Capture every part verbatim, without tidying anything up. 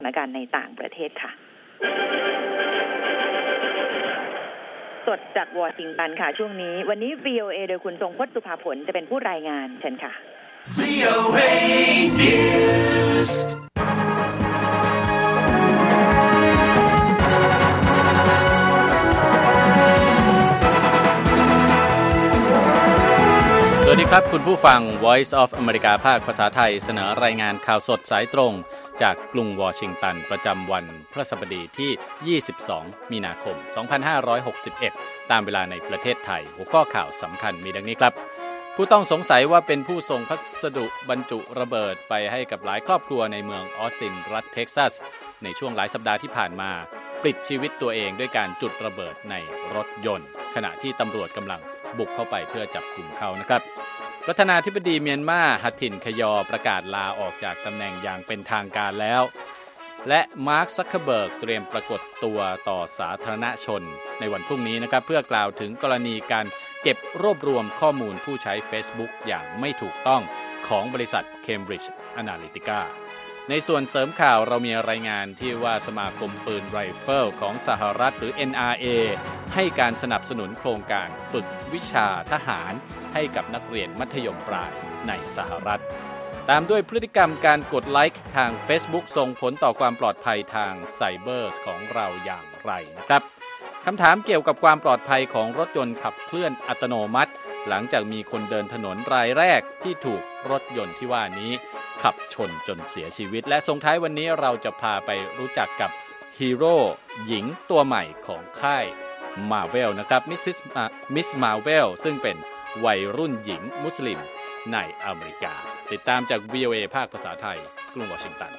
ถานการณ์ในต่างประเทศค่ะสดจากวอชิงตันค่ะช่วงนี้วันนี้ วี โอ เอ โดยคุณทรงพจน์สุภาผลจะเป็นผู้รายงานเชิญค่ะ วี โอ เอ News สวัสดีครับคุณผู้ฟัง Voice of America ภาคภาษาไทยเสนอรายงานข่าวสดสายตรงจากกรุงวอชิงตันประจำวันพฤหัสบดีที่ยี่สิบสองมีนาคมสองพันห้าร้อยหกสิบเอ็ดตามเวลาในประเทศไทยหัวข้อข่าวสำคัญมีดังนี้ครับผู้ต้องสงสัยว่าเป็นผู้ส่งพัสดุบรรจุระเบิดไปให้กับหลายครอบครัวในเมืองออสตินรัฐเท็กซัสในช่วงหลายสัปดาห์ที่ผ่านมาปลิดชีวิตตัวเองด้วยการจุดระเบิดในรถยนต์ขณะที่ตำรวจกำลังบุกเข้าไปเพื่อจับกลุ่มเขานะครับประธานาธิบดีเมียนมาฮัตถินขยอประกาศลาออกจากตำแหน่งอย่างเป็นทางการแล้วและมาร์ค ซักเคอร์เบิร์กเตรียมปรากฏตัวต่อสาธารณชนในวันพรุ่งนี้นะครับเพื่อกล่าวถึงกรณีการเก็บรวบรวมข้อมูลผู้ใช้ Facebook อย่างไม่ถูกต้องของบริษัท Cambridge Analytica ในส่วนเสริมข่าวเรามีรายงานที่ว่าสมาคมปืนไรเฟิลของสหรัฐหรือ เอ็น อาร์ เอ ให้การสนับสนุนโครงการฝึกวิชาทหารให้กับนักเรียนมัธยมปลายในสหรัฐตามด้วยพฤติกรรมการกดไลค์ทาง Facebook ส่งผลต่อความปลอดภัยทางไซเบอร์ของเราอย่างไรนะครับคำถามเกี่ยวกับความปลอดภัยของรถยนต์ขับเคลื่อนอัตโนมัติหลังจากมีคนเดินถนนรายแรกที่ถูกรถยนต์ที่ว่านี้ขับชนจนเสียชีวิตและส่งท้ายวันนี้เราจะพาไปรู้จักกับฮีโร่หญิงตัวใหม่ของค่าย Marvel นะครับมิสซิสมิส Marvel ซึ่งเป็นวัยรุ่นหญิงมุสลิมในอเมริกาติดตามจาก วี โอ เอ ภาคภาษาไทยกรุงวอชิงตัน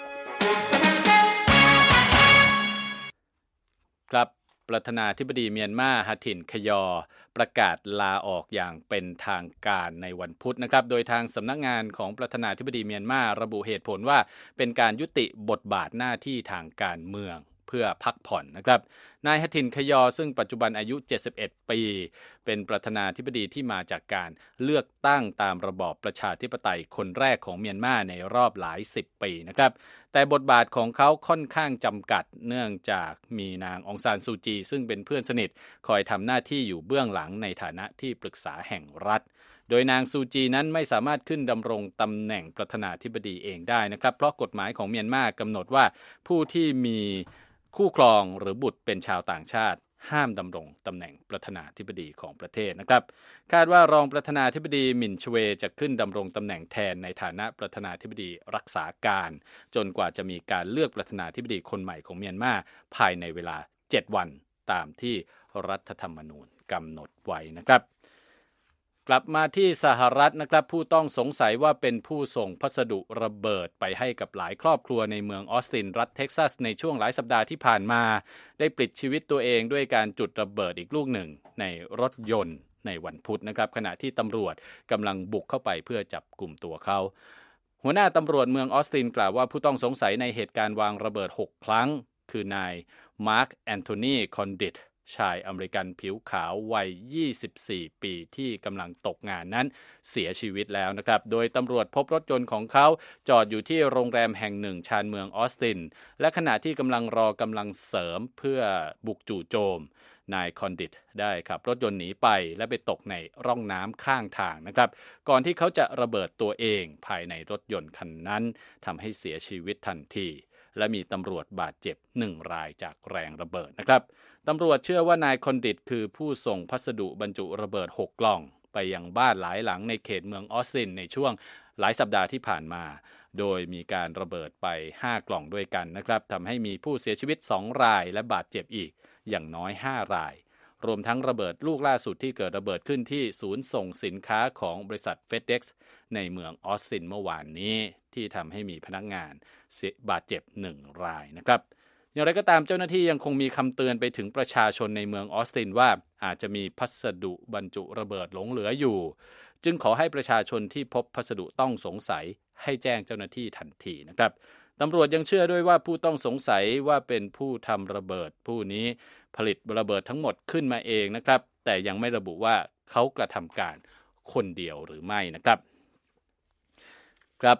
ครับประธานาธิบดีเมียนมาฮัตถินขยอประกาศลาออกอย่างเป็นทางการในวันพุธนะครับโดยทางสำนักงานของประธานาธิบดีเมียนมาระบุเหตุผลว่าเป็นการยุติบทบาทหน้าที่ทางการเมืองเพื่อพักผ่อนนะครับนายฮัตถินขยอซึ่งปัจจุบันอายุเจ็ดสิบเอ็ดปีเป็นประธานาธิบดีที่มาจากการเลือกตั้งตามระบอบประชาธิปไตยคนแรกของเมียนมาในรอบหลายสิบปีนะครับแต่บทบาทของเขาค่อนข้างจำกัดเนื่องจากมีนางองซานซูจีซึ่งเป็นเพื่อนสนิทคอยทำหน้าที่อยู่เบื้องหลังในฐานะที่ปรึกษาแห่งรัฐโดยนางซูจีนั้นไม่สามารถขึ้นดำรงตำแหน่งประธานาธิบดีเองได้นะครับเพราะกฎหมายของเมียนมากำหนดว่าผู้ที่มีคู่ครองหรือบุตรเป็นชาวต่างชาติห้ามดำรงตำแหน่งประธานาธิบดีของประเทศนะครับคาดว่ารองประธานาธิบดีหมินชเวจะขึ้นดำรงตำแหน่งแทนในฐานะประธานาธิบดีรักษาการจนกว่าจะมีการเลือกประธานาธิบดีคนใหม่ของเมียนมาภายในเวลาเจ็ดวันตามที่รัฐธรรมนูญกำหนดไว้นะครับกลับมาที่สหรัฐนะครับผู้ต้องสงสัยว่าเป็นผู้ส่งพัสดุระเบิดไปให้กับหลายครอบครัวในเมืองออสตินรัฐเท็กซัสในช่วงหลายสัปดาห์ที่ผ่านมาได้ปลิดชีวิตตัวเองด้วยการจุดระเบิดอีกลูกหนึ่งในรถยนต์ในวันพุธนะครับขณะที่ตำรวจกำลังบุกเข้าไปเพื่อจับกลุ่มตัวเขาหัวหน้าตำรวจเมืองออสตินกล่าวว่าผู้ต้องสงสัยในเหตุการณ์วางระเบิดหกครั้งคือนายมาร์คแอนโทนีคอนดิตชายอเมริกันผิวขาววัยยี่สิบสี่ปีที่กำลังตกงานนั้นเสียชีวิตแล้วนะครับโดยตำรวจพบรถยนต์ของเขาจอดอยู่ที่โรงแรมแห่งหนึ่งชานเมืองออสตินและขณะที่กำลังรอกำลังเสริมเพื่อบุกจู่โจมนายคอนดิตได้ขับรถยนต์หนีไปและไปตกในร่องน้ำข้างทางนะครับก่อนที่เขาจะระเบิดตัวเองภายในรถยนต์คันนั้นทำให้เสียชีวิตทันทีและมีตำรวจบาดเจ็บหนึ่งรายจากแรงระเบิดนะครับตำรวจเชื่อว่านายคอนดิตคือผู้ส่งพัสดุบรรจุระเบิดหกกล่องไปยังบ้านหลายหลังในเขตเมืองออสตินในช่วงหลายสัปดาห์ที่ผ่านมาโดยมีการระเบิดไปห้ากล่องด้วยกันนะครับทำให้มีผู้เสียชีวิตสองรายและบาดเจ็บอีกอย่างน้อยห้ารายรวมทั้งระเบิดลูกล่าสุดที่เกิดระเบิดขึ้นที่ศูนย์ส่งสินค้าของบริษัท FedEx ในเมืองออสตินเมื่อวานนี้ที่ทำให้มีพนักงานบาดเจ็บหนึ่งรายนะครับอย่างไรก็ตามเจ้าหน้าที่ยังคงมีคำเตือนไปถึงประชาชนในเมืองออสตินว่าอาจจะมีพัสดุบรรจุระเบิดหลงเหลืออยู่จึงขอให้ประชาชนที่พบพัสดุต้องสงสัยให้แจ้งเจ้าหน้าที่ทันทีนะครับตำรวจยังเชื่อด้วยว่าผู้ต้องสงสัยว่าเป็นผู้ทำระเบิดผู้นี้ผลิตระเบิดทั้งหมดขึ้นมาเองนะครับแต่ยังไม่ระบุว่าเขากระทำการคนเดียวหรือไม่นะครับครับ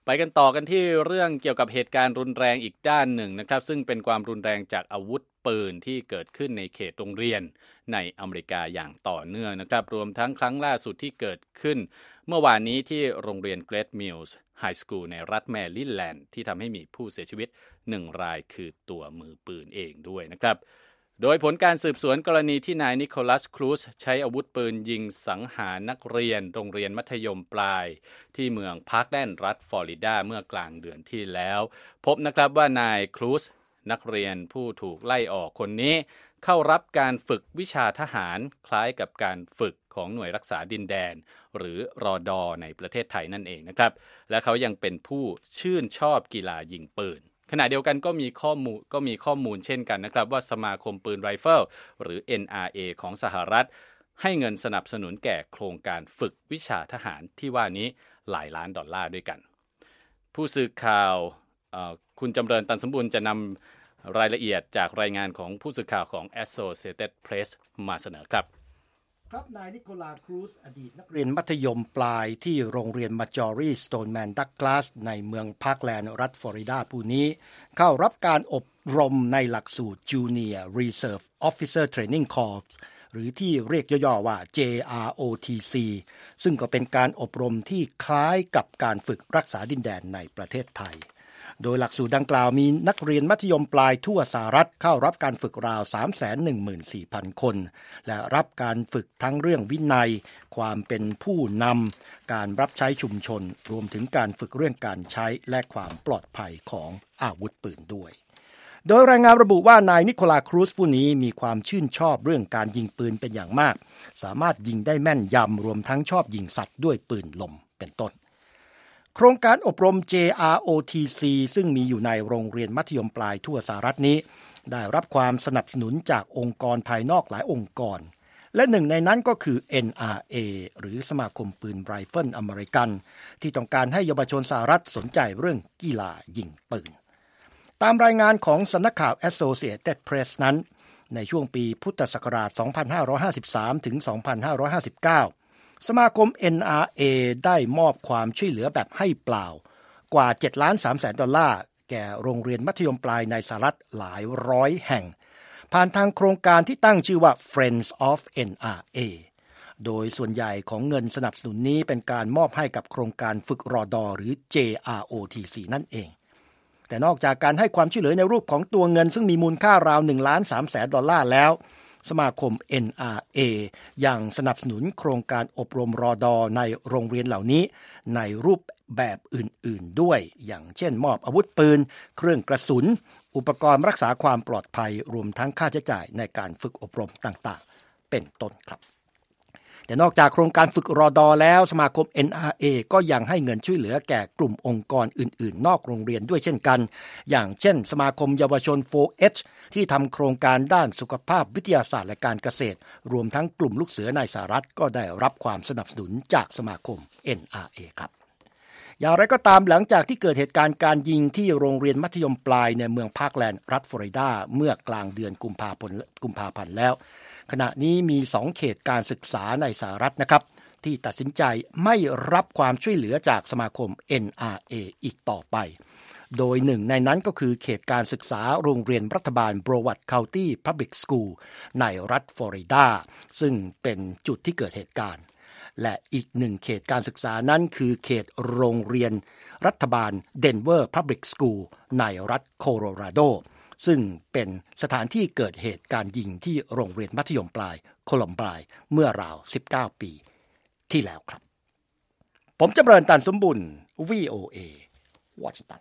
ไปกันต่อกันที่เรื่องเกี่ยวกับเหตุการณ์รุนแรงอีกด้านหนึ่งนะครับซึ่งเป็นความรุนแรงจากอาวุธปืนที่เกิดขึ้นในเขตโรงเรียนในอเมริกาอย่างต่อเนื่องนะครับรวมทั้งครั้งล่าสุดที่เกิดขึ้นเมื่อวานนี้ที่โรงเรียน Great Mills High School ในรัฐแมริแลนด์ที่ทำให้มีผู้เสียชีวิตหนึ่งรายคือตัวมือปืนเองด้วยนะครับโดยผลการสืบสวนกรณีที่นายนิโคลัสครูซใช้อาวุธปืนยิงสังหารนักเรียนโรงเรียนมัธยมปลายที่เมืองพาร์คแลนด์รัฐฟลอริดาเมื่อกลางเดือนที่แล้วพบนะครับว่านายครูซนักเรียนผู้ถูกไล่ออกคนนี้เข้ารับการฝึกวิชาทหารคล้ายกับการฝึกของหน่วยรักษาดินแดนหรือรอดอในประเทศไทยนั่นเองนะครับและเขายังเป็นผู้ชื่นชอบกีฬายิงปืนขณะเดียวกันก็มีข้อมูลก็มีข้อมูลเช่นกันนะครับว่าสมาคมปืนไรเฟิลหรือ เอ็น อาร์ เอ ของสหรัฐให้เงินสนับสนุนแก่โครงการฝึกวิชาทหารที่ว่านี้หลายล้านดอลลาร์ด้วยกันผู้สื่อข่าวคุณจำเริญตันสมบูรณ์จะนำรายละเอียดจากรายงานของผู้สื่อข่าวของ Associated Press มาเสนอครับครับนายนิโคลัสครูซอดีตนักเรียนมัธยมปลายที่โรงเรียนมาจอรีสโตนแมนดักลาสในเมืองพาร์คแลนด์รัฐฟลอริดาผู้นี้เข้ารับการอบรมในหลักสูตร Junior Reserve Officer Training Corps หรือที่เรียกย่อๆว่า เจ อาร์ โอ ที ซี ซึ่งก็เป็นการอบรมที่คล้ายกับการฝึกรักษาดินแดนในประเทศไทยโดยหลักสูตรดังกล่าวมีนักเรียนมัธยมปลายทั่วสหรัฐเข้ารับการฝึกราว สามแสนหนึ่งหมื่นสี่พัน คนและรับการฝึกทั้งเรื่องวินัยความเป็นผู้นำการรับใช้ชุมชนรวมถึงการฝึกเรื่องการใช้และความปลอดภัยของอาวุธปืนด้วยโดยรายงานระบุว่านายนิโคลัสครูซผู้นี้มีความชื่นชอบเรื่องการยิงปืนเป็นอย่างมากสามารถยิงได้แม่นยำรวมทั้งชอบยิงสัตว์ด้วยปืนลมเป็นต้นโครงการอบรม เจ อาร์ โอ ที ซี ซึ่งมีอยู่ในโรงเรียนมัธยมปลายทั่วสหรัฐนี้ได้รับความสนับสนุนจากองค์กรภายนอกหลายองค์กรและหนึ่งในนั้นก็คือ เอ็น อาร์ เอ หรือสมาคมปืนไรเฟิลอเมริกันที่ต้องการให้เยาวชนสหรัฐสนใจเรื่องกีฬายิงปืนตามรายงานของสำนักข่าว Associated Press นั้นในช่วงปีพุทธศักราช สองพันห้าร้อยห้าสิบสาม ถึง สองพันห้าร้อยห้าสิบเก้าสมาคม เอ็น อาร์ เอ ได้มอบความช่วยเหลือแบบให้เปล่ากว่า เจ็ดล้านสามแสน ดอลลาร์แก่โรงเรียนมัธยมปลายในสหรัฐหลายร้อยแห่งผ่านทางโครงการที่ตั้งชื่อว่า Friends of เอ็น อาร์ เอ โดยส่วนใหญ่ของเงินสนับสนุนนี้เป็นการมอบให้กับโครงการฝึกรอดอหรือ เจ อาร์ โอ ที ซี นั่นเองแต่นอกจากการให้ความช่วยเหลือในรูปของตัวเงินซึ่งมีมูลค่าราว หนึ่งล้านสามแสน ดอลลาร์แล้วสมาคม เอ็น อาร์ เอ ยังสนับสนุนโครงการอบรมรอดอในโรงเรียนเหล่านี้ในรูปแบบอื่นๆด้วยอย่างเช่นมอบอาวุธปืนเครื่องกระสุนอุปกรณ์รักษาความปลอดภัยรวมทั้งค่าใช้จ่ายในการฝึกอบรมต่างๆเป็นต้นครับแต่นอกจากโครงการฝึกรอดอแล้วสมาคม เอ็น อาร์ เอ ก็ยังให้เงินช่วยเหลือแก่กลุ่มองค์กรอื่นๆนอกโรงเรียนด้วยเช่นกันอย่างเช่นสมาคมเยาวชน โฟร์ เอช ที่ทำโครงการด้านสุขภาพวิทยาศาสตร์และการเกษตรรวมทั้งกลุ่มลูกเสือในสหรัฐก็ได้รับความสนับสนุนจากสมาคม เอ็น อาร์ เอ ครับอย่างไรก็ตามหลังจากที่เกิดเหตุการณ์การยิงที่โรงเรียนมัธยมปลายในเมืองพาร์คแลนด์รัฐฟลอริดาเมื่อกลางเดือนกุมภาพันธ์กุมภาพันธ์แล้วขณะนี้มีสองเขตการศึกษาในสหรัฐนะครับที่ตัดสินใจไม่รับความช่วยเหลือจากสมาคม เอ็น อาร์ เอ อีกต่อไปโดยหนึ่งในนั้นก็คือเขตการศึกษาโรงเรียนรัฐบาล Broward County Public School ในรัฐฟลอริดาซึ่งเป็นจุดที่เกิดเหตุการณ์และอีกหนึ่งเขตการศึกษานั้นคือเขตโรงเรียนรัฐบาล Denver Public School ในรัฐโคโลราโดซึ่งเป็นสถานที่เกิดเหตุการยิงที่โรงเรียนมัธยมปลายโคลัมไบน์เมื่อราวสิบเก้าปีที่แล้วครับผมจำเริญตันสมบุญ วี โอ เอ วอชิงตัน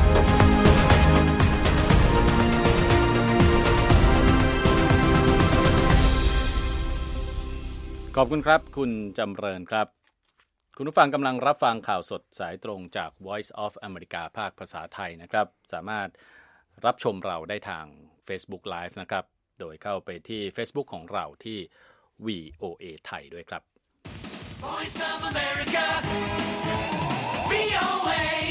ขอบคุณครับคุณจำเริญครับคุณผู้ฟังกำลังรับฟังข่าวสดสายตรงจาก Voice of America ภาคภาษาไทยนะครับสามารถรับชมเราได้ทาง Facebook Live นะครับโดยเข้าไปที่ Facebook ของเราที่ วี โอ เอ ไทยด้วยครับ Voice of America วี โอ เอ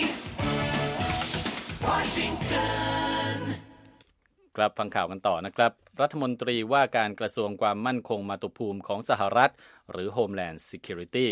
Washington ครับฟังข่าวกันต่อนะครับรัฐมนตรีว่าการกระทรวงความมั่นคงมาตุภูมิของสหรัฐหรือ Homeland Security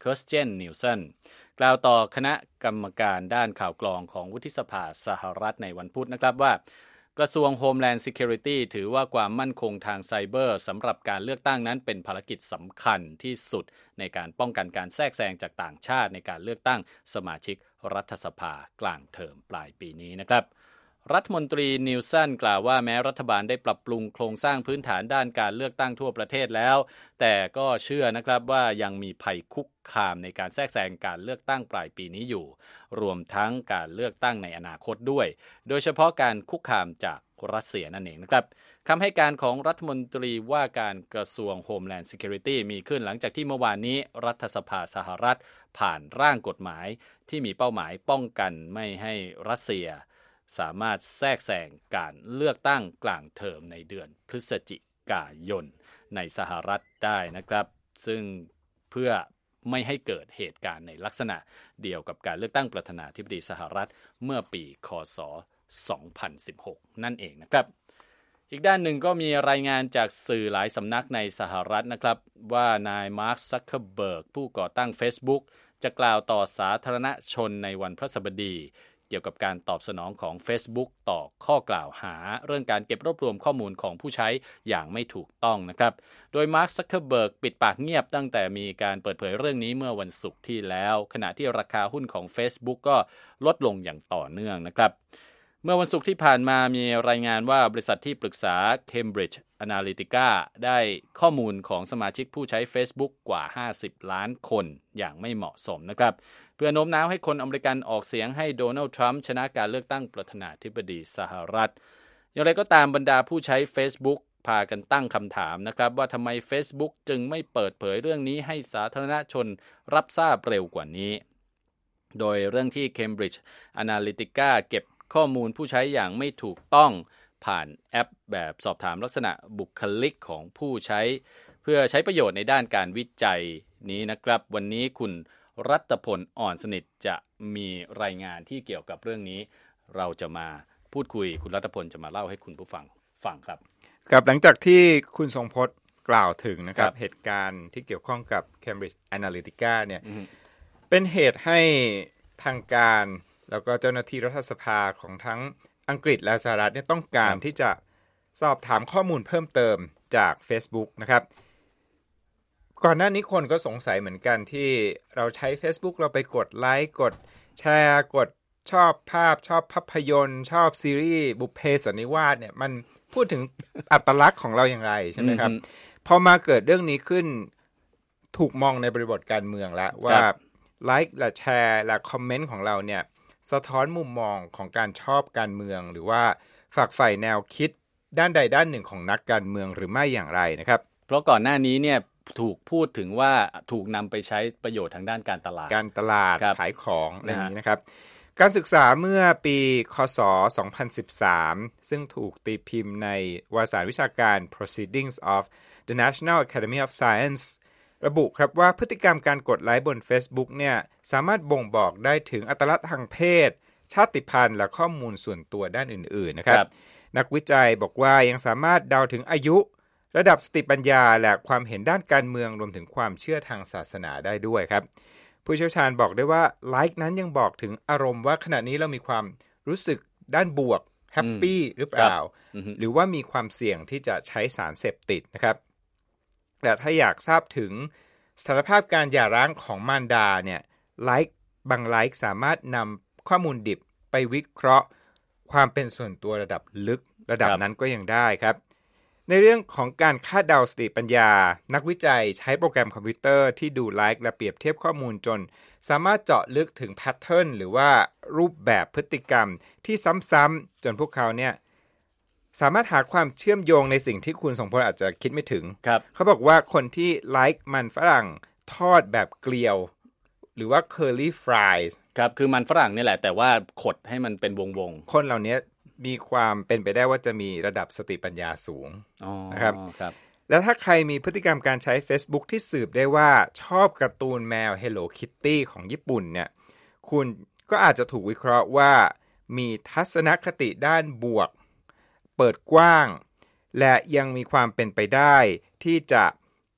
เคิร์สเจนนิลสันกล่าวต่อคณะกรรมการด้านข่าวกรองของวุฒิสภาสหรัฐในวันพุธนะครับว่ากระทรวง Homeland Security ถือว่าความมั่นคงทางไซเบอร์สำหรับการเลือกตั้งนั้นเป็นภารกิจสำคัญที่สุดในการป้องกันการแทรกแซงจากต่างชาติในการเลือกตั้งสมาชิกรัฐสภากลางเทอมปลายปีนี้นะครับรัฐมนตรีนิลสันกล่าวว่าแม้รัฐบาลได้ปรับปรุงโครงสร้างพื้นฐานด้านการเลือกตั้งทั่วประเทศแล้วแต่ก็เชื่อนะครับว่ายังมีภัยคุกคามในการแทรกแซงการเลือกตั้งปลายปีนี้อยู่รวมทั้งการเลือกตั้งในอนาคตด้วยโดยเฉพาะการคุกคามจากรัสเซียนั่นเองนะครับคำให้การของรัฐมนตรีว่าการกระทรวง Homeland Security มีขึ้นหลังจากที่เมื่อวานนี้รัฐสภาสหรัฐผ่านร่างกฎหมายที่มีเป้าหมายป้องกันไม่ให้รัสเซียสามารถแทรกแซงการเลือกตั้งกลางเทอมในเดือนพฤศจิกายนในสหรัฐได้นะครับซึ่งเพื่อไม่ให้เกิดเหตุการณ์ในลักษณะเดียวกับการเลือกตั้งประธานาธิบดีสหรัฐเมื่อปีค.ศ. สองพันสิบหกนั่นเองนะครับอีกด้านหนึ่งก็มีรายงานจากสื่อหลายสำนักในสหรัฐนะครับว่านายมาร์ค ซักเคอร์เบิร์กผู้ก่อตั้ง Facebook จะกล่าวต่อสาธารณชนในวันพฤหัสบดีเกี่ยวกับการตอบสนองของ Facebook ต่อข้อกล่าวหาเรื่องการเก็บรวบรวมข้อมูลของผู้ใช้อย่างไม่ถูกต้องนะครับโดยมาร์ค ซักเคอร์เบิร์กปิดปากเงียบตั้งแต่มีการเปิดเผยเรื่องนี้เมื่อวันศุกร์ที่แล้วขณะที่ราคาหุ้นของ Facebook ก็ลดลงอย่างต่อเนื่องนะครับเมื่อวันศุกร์ที่ผ่านมามีรายงานว่าบริษัทที่ปรึกษา Cambridge Analytica ได้ข้อมูลของสมาชิกผู้ใช้ Facebook กว่าห้าสิบล้านคนอย่างไม่เหมาะสมนะครับเพื่อโน้มน้าวให้คนอเมริกันออกเสียงให้โดนัลด์ทรัมป์ชนะการเลือกตั้งประธานาธิบดีสหรัฐอย่างไรก็ตามบรรดาผู้ใช้ Facebook พากันตั้งคำถามนะครับว่าทำไม Facebook จึงไม่เปิดเผยเรื่องนี้ให้สาธารณชนรับทราบเร็วกว่านี้โดยเรื่องที่ Cambridge Analytica เก็บข้อมูลผู้ใช้อย่างไม่ถูกต้องผ่านแอปแบบสอบถามลักษณะบุคลิกของผู้ใช้เพื่อใช้ประโยชน์ในด้านการวิจัยนี้นะครับวันนี้คุณรัตพลอ่อนสนิทจะมีรายงานที่เกี่ยวกับเรื่องนี้เราจะมาพูดคุยคุณรัตพลจะมาเล่าให้คุณผู้ฟังฟังครับครับหลังจากที่คุณทรงพจน์กล่าวถึงนะครับเหตุการณ์ที่เกี่ยวข้องกับ Cambridge Analytica เนี่ยเป็นเหตุให้ทางการแล้วก็เจ้าหน้าที่รัฐสภาของทั้งอังกฤษและสหรัฐเนี่ยต้องการที่จะสอบถามข้อมูลเพิ่มเติมจาก Facebook นะครับก่อนหน้านี้คนก็สงสัยเหมือนกันที่เราใช้ Facebook เราไปกดไลค์กดแชร์กดชอบภาพชอบภาพยนตร์ชอบซีรีส์บุพเพสันนิวาสเนี่ยมันพูดถึงอัตลักษณ์ของเราอย่างไรใช่ไหมครับ พอมาเกิดเรื่องนี้ขึ้นถูกมองในบริบทการเมืองแล้วว่าไลค์และแชร์และคอมเมนต์ของเราเนี่ยสะท้อนมุมมองของการชอบการเมืองหรือว่าฝักใฝ่แนวคิดด้านใดด้านหนึ่งของนักการเมืองหรือไม่อย่างไรนะครับเพราะก่อนหน้านี้เนี่ยถูกพูดถึงว่าถูกนำไปใช้ประโยชน์ทางด้านการตลาดการตลาดขายของอะไรอย่างนี้นะครับการศึกษาเมื่อปีค.ศ. สองพันสิบสามซึ่งถูกตีพิมพ์ในวารสารวิชาการ Proceedings of the National Academy of Science ระบุครับว่าพฤติกรรมการกดไลค์บน Facebook เนี่ยสามารถบ่งบอกได้ถึงอัตลักษณ์ทางเพศชาติพันธุ์และข้อมูลส่วนตัวด้านอื่นๆนะครับนักวิจัยบอกว่ายังสามารถเดาถึงอายุระดับสติปัญญาและความเห็นด้านการเมืองรวมถึงความเชื่อทางศาสนาได้ด้วยครับผู้เชี่ยวชาญบอกได้ว่าไลค์นั้นยังบอกถึงอารมณ์ว่าขณะนี้เรามีความรู้สึกด้านบวกแฮปปี้หรือเปล่าหรือว่ามีความเสี่ยงที่จะใช้สารเสพติดนะครับแต่ถ้าอยากทราบถึงสถานภาพการหย่าร้างของมารดาเนี่ยไลค์บางไลค์สามารถนำข้อมูลดิบไปวิเคราะห์ความเป็นส่วนตัวระดับลึกระดับนั้นก็ยังได้ครับในเรื่องของการคาดเดาสติปัญญานักวิจัยใช้โปรแกรมคอมพิวเตอร์ที่ดูไลค์และเปรียบเทียบข้อมูลจนสามารถเจาะลึกถึงแพทเทิร์นหรือว่ารูปแบบพฤติกรรมที่ซ้ำๆจนพวกเขาเนี่ยสามารถหาความเชื่อมโยงในสิ่งที่คุณสงพลอาจจะคิดไม่ถึงเขาบอกว่าคนที่ไลค์มันฝรั่งทอดแบบเกลียวหรือว่า curly fries ครับคือมันฝรั่งนี่แหละแต่ว่าขดให้มันเป็นวงๆคนเหล่านี้มีความเป็นไปได้ว่าจะมีระดับสติปัญญาสูงนะครับแล้วถ้าใครมีพฤติกรรมการใช้ Facebook ที่สืบได้ว่าชอบการ์ตูนแมว Hello Kitty ของญี่ปุ่นเนี่ยคุณก็อาจจะถูกวิเคราะห์ว่ามีทัศนคติด้านบวกเปิดกว้างและยังมีความเป็นไปได้ที่จะเ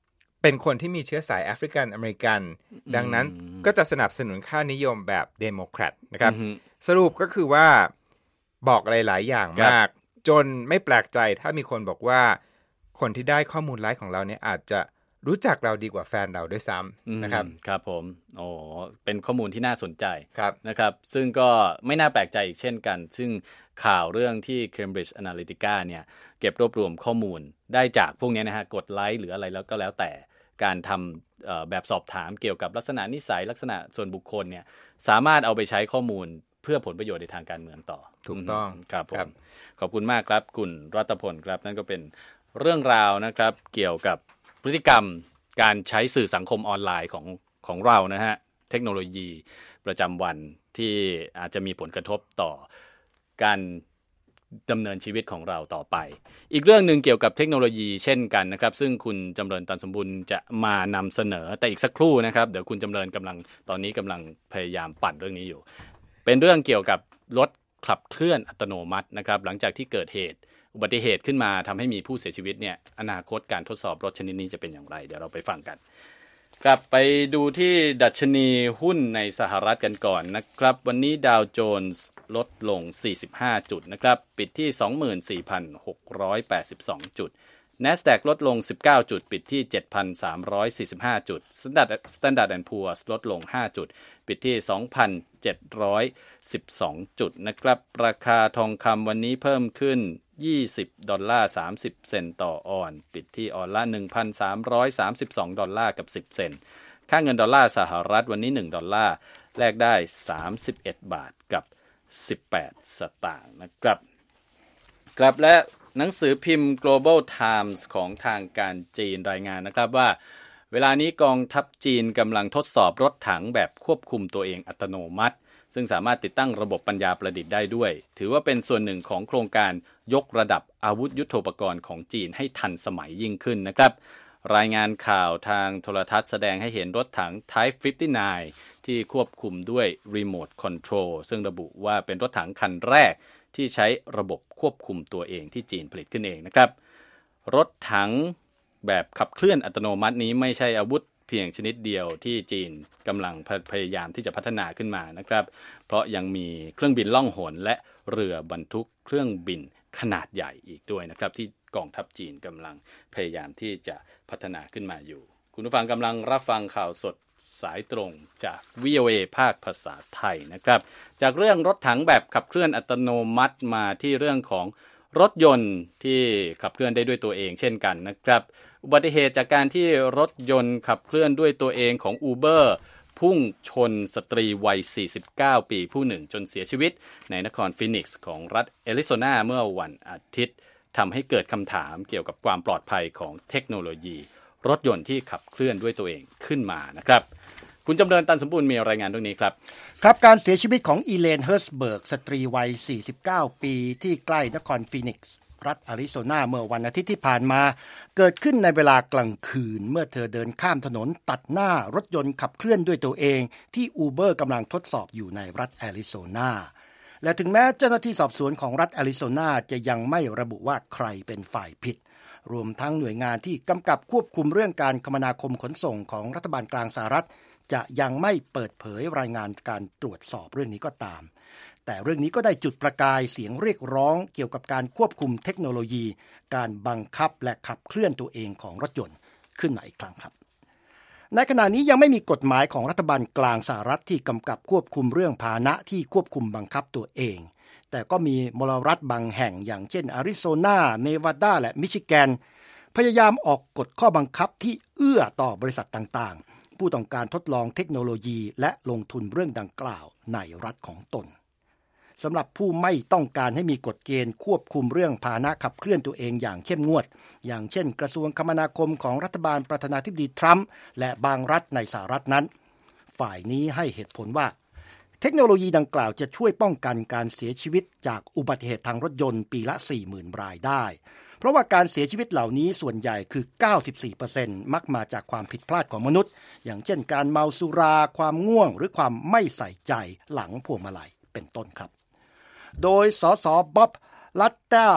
เป็นคนที่มีเชื้อสายแอฟริกันอเมริกันดังนั้นก็จะสนับสนุนค่านิยมแบบเดโมแครตนะครับสรุปก็คือว่าบอกอะไรหลายอย่างมากจนไม่แปลกใจถ้ามีคนบอกว่าคนที่ได้ข้อมูลไลฟ์ของเราเนี่ยอาจจะรู้จักเราดีกว่าแฟนเราด้วยซ้ำนะครับครับผมโอ้เป็นข้อมูลที่น่าสนใจนะครับซึ่งก็ไม่น่าแปลกใจอีกเช่นกันซึ่งข่าวเรื่องที่ Cambridge Analytica เนี่ยเก็บรวบรวมข้อมูลได้จากพวกนี้นะฮะกดไลค์หรืออะไรแล้วก็แล้วแต่การทำแบบสอบถามเกี่ยวกับลักษณะนิสัยลักษณะส่วนบุคคลเนี่ยสามารถเอาไปใช้ข้อมูลเพื่อผลประโยชน์ในทางการเมืองต่อถูกต้องครับผมขอบคุณมากครับคุณรัตพลครับนั่นก็เป็นเรื่องราวนะครับเกี่ยวกับพฤติกรรมการใช้สื่อสังคมออนไลน์ของของเรานะฮะเทคโนโลยีประจำวันที่อาจจะมีผลกระทบต่อการดำเนินชีวิตของเราต่อไปอีกเรื่องนึงเกี่ยวกับเทคโนโลยีเช่นกันนะครับซึ่งคุณจำเริญตันสมบูรณ์จะมานำเสนอแต่อีกสักครู่นะครับเดี๋ยวคุณจำเริญกำลังตอนนี้กำลังพยายามปั่นเรื่องนี้อยู่เป็นเรื่องเกี่ยวกับรถขับเคลื่อนอัตโนมัตินะครับหลังจากที่เกิดเหตุอุบัติเหตุขึ้นมาทำให้มีผู้เสียชีวิตเนี่ยอนาคตการทดสอบรถชนิดนี้จะเป็นอย่างไรเดี๋ยวเราไปฟังกันกลับไปดูที่ดัชนีหุ้นในสหรัฐกันก่อนนะครับวันนี้ดาวโจนส์ลดลงสี่สิบห้าจุดนะครับปิดที่ สองหมื่นสี่พันหกร้อยแปดสิบสอง จุด NASDAQ ลดลงสิบเก้าจุดปิดที่ เจ็ดพันสามร้อยสี่สิบห้า จุด Standard Standard แอนด์ Poor's ลดลงห้าจุดปิดที่ สองพันเจ็ดร้อยสิบสอง จุดนะครับราคาทองคำวันนี้เพิ่มขึ้นยี่สิบดอลลาร์สามสิบเซนต์ต่อออนซ์ปิดที่ออนละ หนึ่งพันสามร้อยสามสิบสอง ดอลลาร์กับสิบเซนต์ค่าเงินดอลลาร์สหรัฐวันนี้หนึ่งดอลลาร์แลกได้สามสิบเอ็ดบาทกับสิบแปดสตางค์นะครับกลับและหนังสือพิมพ์ Global Times ของทางการจีนรายงานนะครับว่าเวลานี้กองทัพจีนกำลังทดสอบรถถังแบบควบคุมตัวเองอัตโนมัติซึ่งสามารถติดตั้งระบบปัญญาประดิษฐ์ได้ด้วยถือว่าเป็นส่วนหนึ่งของโครงการยกระดับอาวุธยุทโธปกรณ์ของจีนให้ทันสมัยยิ่งขึ้นนะครับรายงานข่าวทางโทรทัศน์แสดงให้เห็นรถถัง Type ห้าสิบเก้า ที่ควบคุมด้วย Remote Control ซึ่งระบุว่าเป็นรถถังคันแรกที่ใช้ระบบควบคุมตัวเองที่จีนผลิตขึ้นเองนะครับรถถังแบบขับเคลื่อนอัตโนมัตินี้ไม่ใช่อาวุธเพียงชนิดเดียวที่จีนกำลังพยายามที่จะพัฒนาขึ้นมานะครับเพราะยังมีเครื่องบินล่องหนและเรือบรรทุกเครื่องบินขนาดใหญ่อีกด้วยนะครับที่กองทัพจีนกำลังพยายามที่จะพัฒนาขึ้นมาอยู่คุณผู้ฟังกำลังรับฟังข่าวสดสายตรงจาก วี โอ เอ ภาคภาษาไทยนะครับจากเรื่องรถถังแบบขับเคลื่อนอัตโนมัติมาที่เรื่องของรถยนต์ที่ขับเคลื่อนได้ด้วยตัวเองเช่นกันนะครับอุบัติเหตุจากการที่รถยนต์ขับเคลื่อนด้วยตัวเองของ Uber พุ่งชนสตรีวัยสี่สิบเก้าปีผู้หนึ่งจนเสียชีวิตในนครฟีนิกซ์ของรัฐแอริโซนาเมื่อวันอาทิตย์ทำให้เกิดคำถามเกี่ยวกับความปลอดภัยของเทคโนโลยีรถยนต์ที่ขับเคลื่อนด้วยตัวเองขึ้นมานะครับคุณจำเริญตันสมบูรณ์มีรายงานเรื่องนี้ครับครับการเสียชีวิตของอีเลนเฮิร์สเบิร์กสตรีวัยสี่สิบเก้าปีที่ใกล้นครฟีนิกซ์รัฐแอริโซนาเมื่อวันอาทิตย์ที่ผ่านมาเกิดขึ้นในเวลากลางคืนเมื่อเธอเดินข้ามถนนตัดหน้ารถยนต์ขับเคลื่อนด้วยตัวเองที่ Uber กำลังทดสอบอยู่ในรัฐแอริโซนาและถึงแม้เจ้าหน้าที่สอบสวนของรัฐแอริโซนาจะยังไม่ระบุว่าใครเป็นฝ่ายผิดรวมทั้งหน่วยงานที่กำกับควบคุมเรื่องการคมนาคมขนส่งของรัฐบาลกลางสหรัฐจะยังไม่เปิดเผยรายงานการตรวจสอบเรื่องนี้ก็ตามแต่เรื่องนี้ก็ได้จุดประกายเสียงเรียกร้องเกี่ยวกับการควบคุมเทคโนโลยีการบังคับและขับเคลื่อนตัวเองของรถยนต์ขึ้นมาอีกครั้งครับในขณะนี้ยังไม่มีกฎหมายของรัฐบาลกลางสหรัฐที่กำกับควบคุมเรื่องพาหนะที่ควบคุมบังคับตัวเองแต่ก็มีมลรัฐบางแห่งอย่างเช่นอาริโซนาเนวาดาและมิชิแกนพยายามออกกฎข้อบังคับที่เอื้อต่อบริษัทต่างๆผู้ต้องการทดลองเทคโนโลยีและลงทุนเรื่องดังกล่าวในรัฐของตนสำหรับผู้ไม่ต้องการให้มีกฎเกณฑ์ควบคุมเรื่องพาหนะขับเคลื่อนตัวเองอย่างเข้มงวดอย่างเช่นกระทรวงคมนาคมของรัฐบาลประธานาธิบดีทรัมป์และบางรัฐในสหรัฐนั้นฝ่ายนี้ให้เหตุผลว่าเทคโนโลยีดังกล่าวจะช่วยป้องกันการเสียชีวิตจากอุบัติเหตุทางรถยนต์ปีละ สี่หมื่น รายได้เพราะว่าการเสียชีวิตเหล่านี้ส่วนใหญ่คือ เก้าสิบสี่เปอร์เซ็นต์ มักมาจากความผิดพลาดของมนุษย์อย่างเช่นการเมาสุราความง่วงหรือความไม่ใส่ใจหลังพวงมาลัยเป็นต้นครับโดยสสบ๊อบลัตตา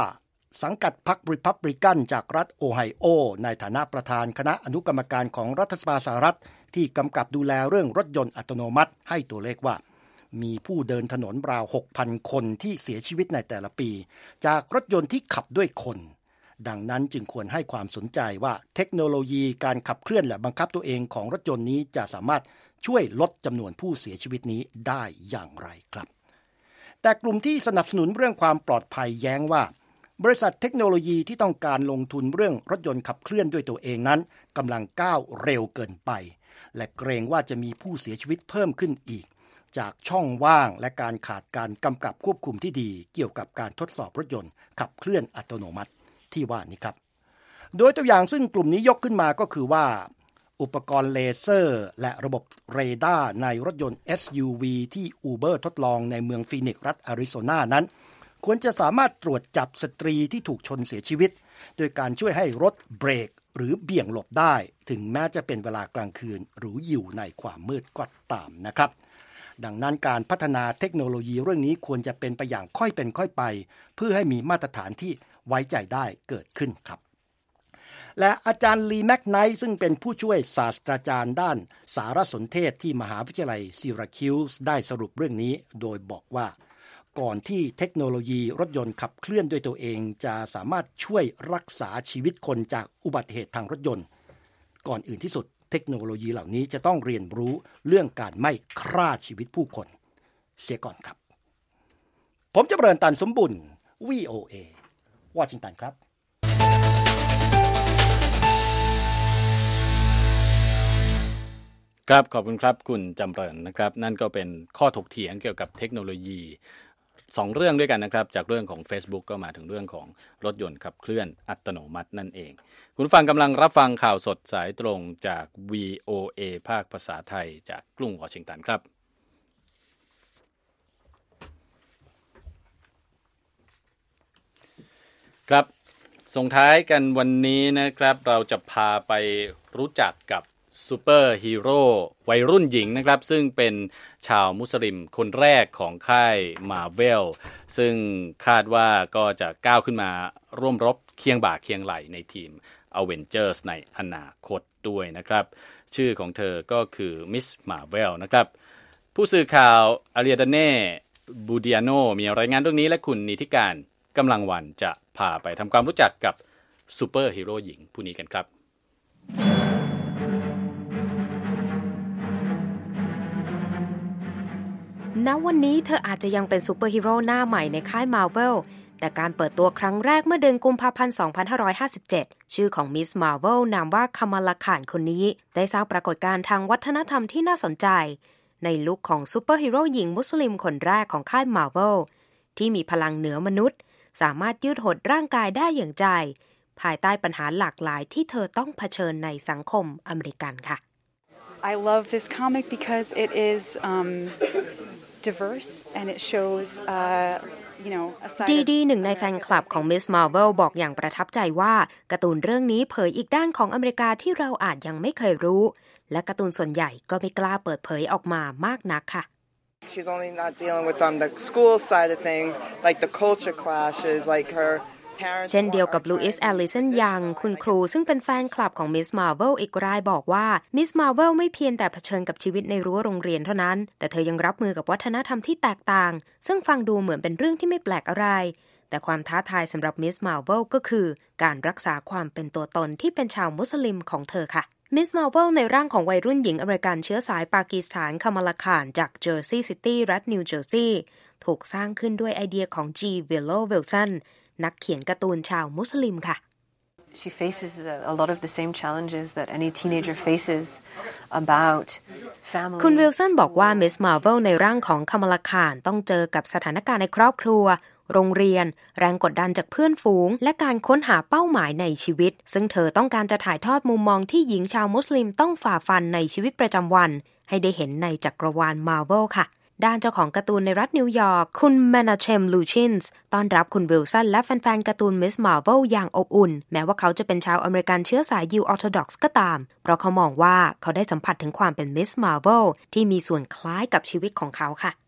สังกัดพรรครีพับลิกันจากรัฐโอไฮโอในฐานะประธานคณะอนุกรรมการของรัฐสภาสหรัฐที่กำกับดูแลเรื่องรถยนต์อัตโนมัติให้ตัวเลขว่ามีผู้เดินถนนราว หกพัน คนที่เสียชีวิตในแต่ละปีจากรถยนต์ที่ขับด้วยคนดังนั้นจึงควรให้ความสนใจว่าเทคโนโลยีการขับเคลื่อนและบังคับตัวเองของรถยนต์นี้จะสามารถช่วยลดจำนวนผู้เสียชีวิตนี้ได้อย่างไรครับแต่กลุ่มที่สนับสนุนเรื่องความปลอดภัยแย้งว่าบริษัทเทคโนโลยีที่ต้องการลงทุนเรื่องรถยนต์ขับเคลื่อนด้วยตัวเองนั้นกำลังก้าวเร็วเกินไปและเกรงว่าจะมีผู้เสียชีวิตเพิ่มขึ้นอีกจากช่องว่างและการขาดการกำกับควบคุมที่ดีเกี่ยวกับการทดสอบรถยนต์ขับเคลื่อนอัตโนมัติที่ว่านี้ครับโดยตัวอย่างซึ่งกลุ่มนี้ยกขึ้นมาก็คือว่าอุปกรณ์เลเซอร์และระบบเรดาร์ในรถยนต์ เอส ยู วี ที่ Uber ทดลองในเมืองฟีนิกซ์รัฐแอริโซนานั้นควรจะสามารถตรวจจับสตรีที่ถูกชนเสียชีวิตโดยการช่วยให้รถเบรกหรือเบี่ยงหลบได้ถึงแม้จะเป็นเวลากลางคืนหรืออยู่ในความมืดก็ตามนะครับดังนั้นการพัฒนาเทคโนโลยีเรื่องนี้ควรจะเป็นไปอย่างค่อยเป็นค่อยไปเพื่อให้มีมาตรฐานที่ไว้ใจได้เกิดขึ้นครับและอาจารย์ลีแมคไนท์ซึ่งเป็นผู้ช่วยศาสตราจารย์ด้านสารสนเทศที่มหาวิทยาลัยซิราคิวส์ได้สรุปเรื่องนี้โดยบอกว่าก่อนที่เทคโนโลยีรถยนต์ขับเคลื่อนด้วยตัวเองจะสามารถช่วยรักษาชีวิตคนจากอุบัติเหตุทางรถยนต์ก่อนอื่นที่สุดเทคโนโลยีเหล่านี้จะต้องเรียนรู้เรื่องการไม่ฆ่าชีวิตผู้คนเสียก่อนครับผมจะเริญตันสมบุญ วี โอ เอ วอชิงตันครับครับขอบคุณครับคุณจำเริญนะครับนั่นก็เป็นข้อถกเถียงเกี่ยวกับเทคโนโลยีสองเรื่องด้วยกันนะครับจากเรื่องของ Facebook ก็มาถึงเรื่องของรถยนต์ขับเคลื่อนอัตโนมัตินั่นเองคุณฟังกำลังรับฟังข่าวสดสายตรงจาก วี โอ เอ ภาคภาษาไทยจากกรุงวอชิงตันครับครับส่งท้ายกันวันนี้นะครับเราจะพาไปรู้จักกับซูเปอร์ฮีโร่วัยรุ่นหญิงนะครับซึ่งเป็นชาวมุสลิมคนแรกของค่าย Marvel ซึ่งคาดว่าก็จะก้าวขึ้นมาร่วมรบเคียงบ่าเคียงไหล่ในทีม Avengers ในอนาคตด้วยนะครับชื่อของเธอก็คือ Miss Marvel นะครับผู้สื่อข่าวอาริอาดาเน่บูดิอาโนมีรายงานเรื่องนี้และคุณนิติการกำลังวันจะพาไปทำความรู้จักกับซูเปอร์ฮีโร่หญิงผู้นี้กันครับณวันนี้เธออาจจะยังเป็นซูเปอร์ฮีโร่หน้าใหม่ในค่าย Marvel แต่การเปิดตัวครั้งแรกเมื่อเดือนกุมภาพันธ์ สองพันห้าร้อยห้าสิบเจ็ด ชื่อของ Miss Marvel นามว่าคามาลาข่านคนนี้ได้สร้างปรากฏการณ์ทางวัฒนธรรมที่น่าสนใจในลุคของซูเปอร์ฮีโร่หญิงมุสลิมคนแรกของค่าย Marvel ที่มีพลังเหนือมนุษย์สามารถยืดหดร่างกายได้อย่างใจภายใต้ปัญหาหลากหลายที่เธอต้องเผชิญในสังคมอเมริกันค่ะ I love this comic because it is um, diverse and it shows uh, you know a side ดีดีหนึ่งในแฟนคลับของ Miss Marvel บอกอย่างประทับใจว่าการ์ตูนเรื่องนี้เผยอีกด้านของอเมริกาที่เราอาจยังไม่เคยรู้และการ์ตูนส่วนใหญ่ก็ไม่กล้าเปิดเผยออกมามากนักค่ะ She's only not dealing with um, the school side of things, like the culture clashes, like her parents. เช่นเดียวกับลูอิส แอลลิสันยังคุณครูซึ่งเป็นแฟนคลับของ Miss Marvel อีกรายบอกว่า Miss Marvel ไม่เพียงแต่เผชิญกับชีวิตในรั้วโรงเรียนเท่านั้นแต่เธอยังรับมือกับวัฒนธรรมที่แตกต่างซึ่งฟังดูเหมือนเป็นเรื่องที่ไม่แปลกอะไรแต่ความท้าทายสำหรับ Miss Marvel ก็คือการรักษาความเป็นตัวตนที่เป็นชาวมุสลิมของเธอค่ะMiss Marvel ในร่างของวัยรุ่นหญิงอเมริกันเชื้อสายปากีสถานคามาลาข่านจากเจอร์ซีย์ซิตี้รัฐนิวเจอร์ซีย์ถูกสร้างขึ้นด้วยไอเดียของ G. Willow Wilson นักเขียนการ์ตูนชาวมุสลิมค่ะ She faces a lot of the same challenges that any teenager faces about family คุณวิลสันบอกว่า Miss Marvel ในร่างของคามาลาข่านต้องเจอกับสถานการณ์ในครอบครัวโรงเรียนแรงกดดันจากเพื่อนฝูงและการค้นหาเป้าหมายในชีวิตซึ่งเธอต้องการจะถ่ายทอดมุมมองที่หญิงชาวมุสลิมต้องฝ่าฟันในชีวิตประจำวันให้ได้เห็นในจักรวาล Marvel ค่ะด้านเจ้าของการ์ตูนในรัฐนิวยอร์กคุณแมนาเชมลูชินส์ต้อนรับคุณวิลสันและแฟนๆการ์ตูน Miss Marvel อย่างอบอุ่นแม้ว่าเขาจะเป็นชาวอเมริกันเชื้อสายยิวออร์โธดอกซ์ก็ตามเพราะเขามองว่าเขาได้สัมผัสถึงความเป็น Miss Marvel ที่มีส่วนคล้ายกับชีวิตของเขาค่ะ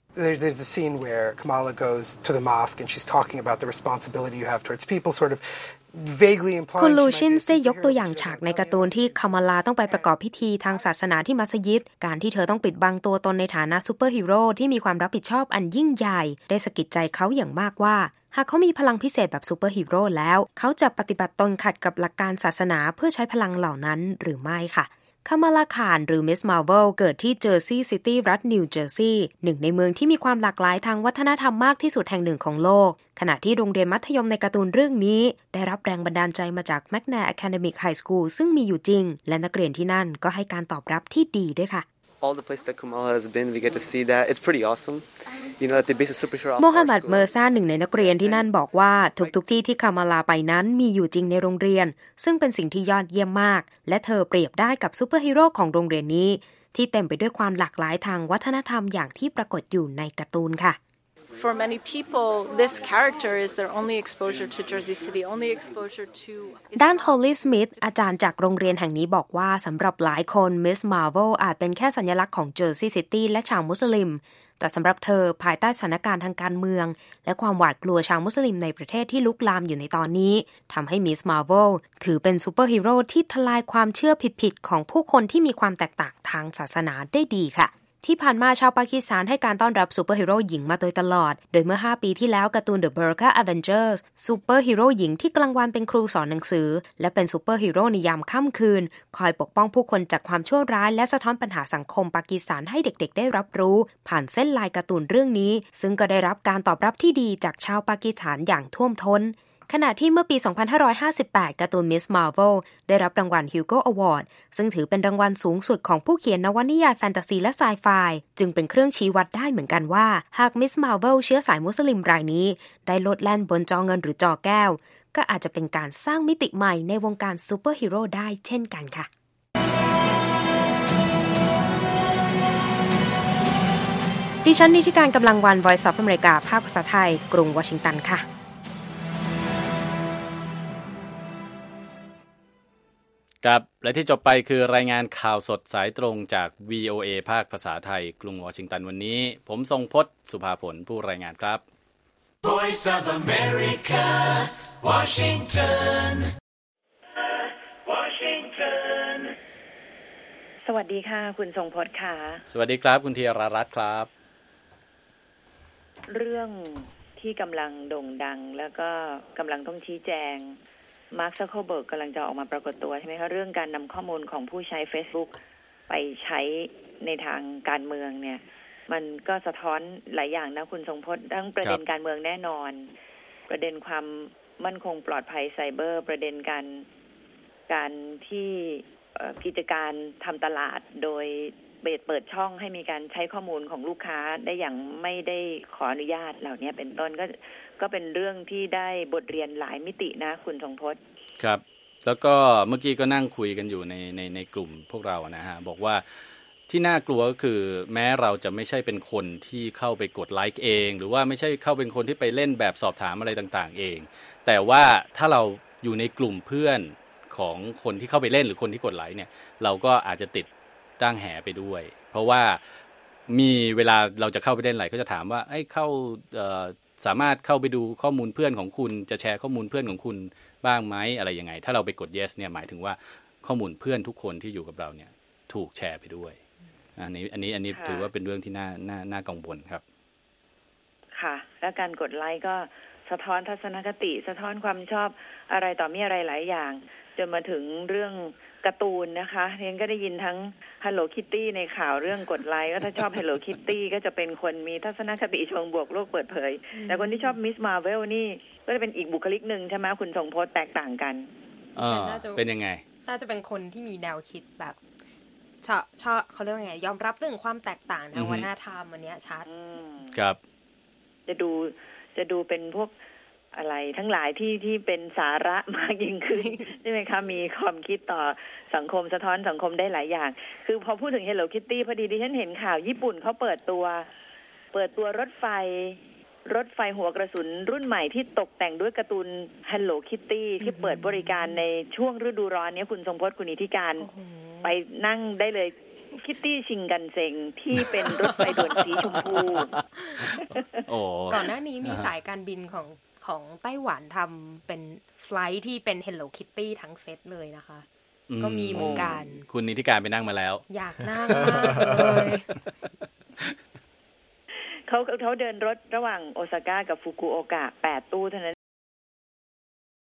There's the scene where Kamala goes to the mosque and she's talking about the responsibility you have towards people, sort of vaguely implying คุณลูชินส์ได้ยกตัวอย่างฉากในการ์ตูนที่คามาลาต้องไปประกอบพิธีทางศาสนาที่มัสยิดการที่เธอต้องปิดบังตัวตนในฐานะซูเปอร์ฮีโร่ที่มีความรับผิดชอบอันยิ่งใหญ่ได้สะกิดใจเขาอย่างมากว่าหากเขามีพลังพิเศษแบบซูเปอร์ฮีโร่แล้วเขาจะปฏิบัติตนขัดกับหลักการศาสนาเพื่อใช้พลังเหล่านั้นหรือไม่ค่ะคามาลาคานหรือมิสมาร์เวลเกิดที่เจอร์ซีย์ซิตี้รัฐนิวเจอร์ซีย์หนึ่งในเมืองที่มีความหลากหลายทางวัฒนธรรมมากที่สุดแห่งหนึ่งของโลกขณะที่โรงเรียนมัธยมในการ์ตูนเรื่องนี้ได้รับแรงบันดาลใจมาจาก McNair Academic High School ซึ่งมีอยู่จริงและนักเรียนที่นั่นก็ให้การตอบรับที่ดีด้วยค่ะ All the places that Kamala has been, we get to see that. It's pretty awesome. You know that they base a superhero off โมฮัมหมัดเมอร์ซาหนึ่งในนักเรียนที่นั่นบอกว่าทุกๆที่ที่คามาลาไปนั้นมีอยู่จริงในโรงเรียนซึ่งเป็นสิ่งที่ยอดเยี่ยมมากและเธอเปรียบได้กับซูเปอร์ฮีโร่ของโรงเรียนนี้ที่เต็มไปด้วยความหลากหลายทางวัฒนธรรมอย่างที่ปรากฏอยู่ในการ์ตูนค่ะ For many people, this character is their only exposure to Jersey City, only exposure to ด้าน Holly Smith อาจารย์จากโรงเรียนแห่งนี้บอกว่าสำหรับหลายคน Miss Marvel อาจเป็นแค่สัญลักษณ์ของ Jersey City และชาวมุสลิมแต่สำหรับเธอภายใต้สถานการณ์ทางการเมืองและความหวาดกลัวชาวมุสลิมในประเทศที่ลุกลามอยู่ในตอนนี้ทำให้ Miss Marvel ถือเป็นซูเปอร์ฮีโร่ที่ทลายความเชื่อผิดๆของผู้คนที่มีความแตกต่างทางศาสนาได้ดีค่ะที่ผ่านมาชาวปากีสถานให้การต้อนรับซูเปอร์ฮีโร่หญิงมาโดยตลอดโดยเมื่อห้าปีที่แล้วการ์ตูน The Burqa Avengers ซูเปอร์ฮีโร่หญิงที่กลางวันเป็นครูสอนหนังสือและเป็นซูเปอร์ฮีโร่ในยามค่ำคืนคอยปกป้องผู้คนจากความชั่วร้ายและสะท้อนปัญหาสังคมปากีสถานให้เด็กๆได้รับรู้ผ่านเส้นลายการ์ตูนเรื่องนี้ซึ่งก็ได้รับการตอบรับที่ดีจากชาวปากีสถานอย่างท่วมท้นขณะที่เมื่อปี สองพันห้าร้อยห้าสิบแปด การ์ตูน Miss Marvel ได้รับรางวัล Hugo Award ซึ่งถือเป็นรางวัลสูงสุดของผู้เขียนนวนิยายแฟนตาซีและไซไฟจึงเป็นเครื่องชี้วัดได้เหมือนกันว่าหาก Miss Marvel เชื้อสายมุสลิมรายนี้ได้โลดแล่นบนจอเงินหรือจอแก้วก็อาจจะเป็นการสร้างมิติใหม่ในวงการซูเปอร์ฮีโร่ได้เช่นกันค่ะดิฉันนิติการกำลังวัน Voice of America ภาคภาษาไทยกรุงวอชิงตันค่ะครับและที่จบไปคือรายงานข่าวสดสายตรงจาก วี โอ เอ ภาคภาษาไทยกรุงวอชิงตันวันนี้ผมทรงพจน์สุภาผลผู้รายงานครับ Voice of America Washington Washington สวัสดีค่ะคุณทรงพจน์ค่ะสวัสดีครับคุณธีรรัตน์ครับเรื่องที่กำลังโด่งดังแล้วก็กำลังต้องชี้แจงมาร์ค ซักเคอร์เบิร์กกำลังจะออกมาปรากฏตัวใช่ไหมคะเรื่องการนำข้อมูลของผู้ใช้ Facebook ไปใช้ในทางการเมืองเนี่ยมันก็สะท้อนหลายอย่างนะคุณทรงพจน์ทั้งประเด็นการเมืองแน่นอนประเด็นความมั่นคงปลอดภัยไซเบอร์ประเด็นการการที่กิจการทำตลาดโดยเปิดช่องให้มีการใช้ข้อมูลของลูกค้าได้อย่างไม่ได้ขออนุญาตเหล่านี้เป็นต้นก็ก็เป็นเรื่องที่ได้บทเรียนหลายมิตินะคุณทรงพจน์ครับแล้วก็เมื่อกี้ก็นั่งคุยกันอยู่ในในในกลุ่มพวกเรานะฮะบอกว่าที่น่ากลัวก็คือแม้เราจะไม่ใช่เป็นคนที่เข้าไปกดไลค์เองหรือว่าไม่ใช่เข้าเป็นคนที่ไปเล่นแบบสอบถามอะไรต่างๆเองแต่ว่าถ้าเราอยู่ในกลุ่มเพื่อนของคนที่เข้าไปเล่นหรือคนที่กดไลค์เนี่ยเราก็อาจจะติดตั้งแหไปด้วยเพราะว่ามีเวลาเราจะเข้าไปเล่นอะไรก็จะถามว่าไอ้เข้าสามารถเข้าไปดูข้อมูลเพื่อนของคุณจะแชร์ข้อมูลเพื่อนของคุณบ้างไหมอะไรยังไงถ้าเราไปกด yes เนี่ยหมายถึงว่าข้อมูลเพื่อนทุกคนที่อยู่กับเราเนี่ยถูกแชร์ไปด้วยอันนี้อันนี้อันนี้ถือว่าเป็นเรื่องที่น่าน่าน่ากังวลครับค่ะและการกดไลค์ก็สะท้อนทัศนคติสะท้อนความชอบอะไรต่อมีอะไรหลายอย่างจนมาถึงเรื่องการ์ตูนนะคะเรียนก็ได้ยินทั้ง Hello Kitty ในข่าวเรื่องกดไลค์ก็ถ้าชอบ Hello Kitty ก็จะเป็นคนมีทัศนคติเชิงบวกโลกเปิดเผยแต่คนที่ชอบ Miss Marvel นี่ก็จะเป็นอีกบุคลิกนึงใช่ไหมคุณทรงพจน์แตกต่างกันอ๋อเป็นยังไงน่าจะเป็นคนที่มีแนวคิดแบบชอบชอบเขาเรียกว่าไงยอมรับเรื่องความแตกต่างทางวัฒนธรรมอันเนี้ยชัดครับจะดูจะดูเป็นพวกอะไรทั้งหลายที่ที่เป็นสาระมากยิ่งขึ้นใช่ไหมคะมีความคิดต่อสังคมสะท้อนสังคมได้หลายอย่างคือพอพูดถึง Hello Kitty พอดีดิฉันเห็นข่าวญี่ปุ่นเขาเปิดตัวเปิดตัวรถไฟรถไฟหัวกระสุนรุ่นใหม่ที่ตกแต่งด้วยการ์ตูน Hello Kitty ที่เปิดบริการในช่วงฤดูร้อนนี้คุณทรงพจน์คุณอิทธิการไปนั่งได้เลยคิคิตตี้ชิงกันเซ็งที่เป็นรถไฟด่วนสีชมพูโอ้ก่อนหน้านี้มีสายการบินของของไต้หวันทำเป็นไฟลท์ที่เป็น Hello Kitty ทั้งเซตเลยนะคะก็มีเหมือนกันคุณนิติการไปนั่งมาแล้วอยากนั่งมากเลยเขาเขาเดินรถระหว่างโอซาก้ากับฟุกุโอกะแปดตู้เท่านั้น